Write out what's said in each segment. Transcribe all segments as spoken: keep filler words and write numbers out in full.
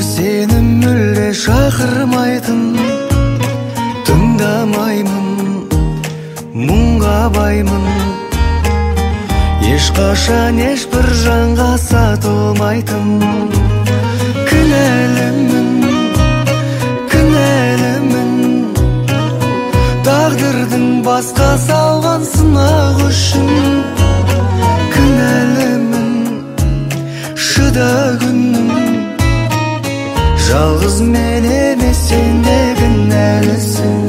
сені мүлде шақырмайтын, тыңдамаймын, мұңға баймын. Ешқашан ешбір жанға сатылмайтын. Кінәлімін, кінәлімін, тағдырдың басқа салған сынақ үшін. Кінәлімін, шыда күнім, жалғыз мен емес сен де кінәлісің.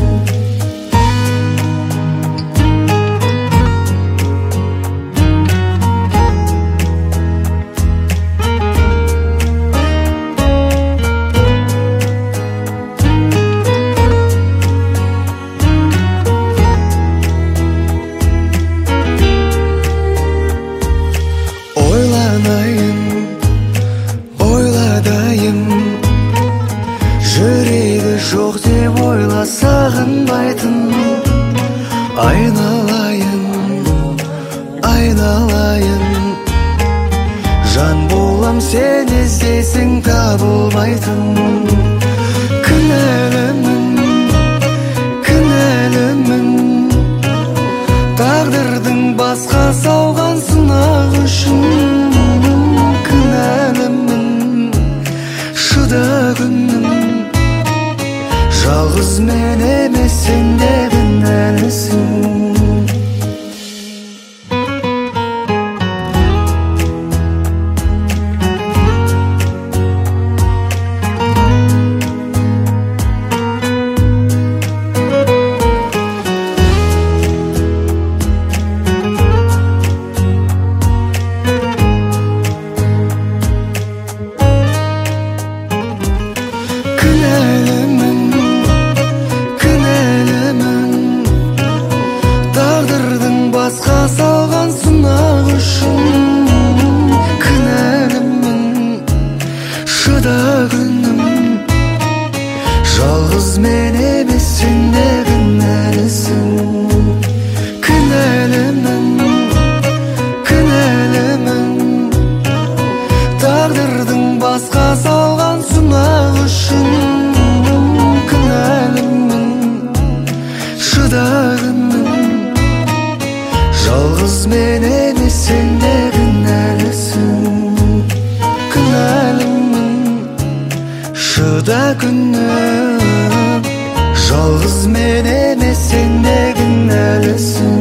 Жүрегі жоқ деп ойла, сағынбайтын. Айналайын, айналайын, жан болам сен іздесің табылмайтын. Кінәлімін, кінәлімін, тағдырдың басқа салған сынақ үшін. Кінәлімін, шыда күнім, жалғыз мен емес сен де кінәлісің. Басқа салған сынақ үшін. Кінәлімін, шыда күнім, жалғыз мен емес сен де кінәлісің. Кінәлімін, кінәлімін, тағдырдың басқа салған сынақ үшін. Кінәлімін, шыда күнім, жалғыз мен емес сен де кінәлісің. Кінәлімін, шыда күнім, жалғыз мен емес сен де кінәлісің.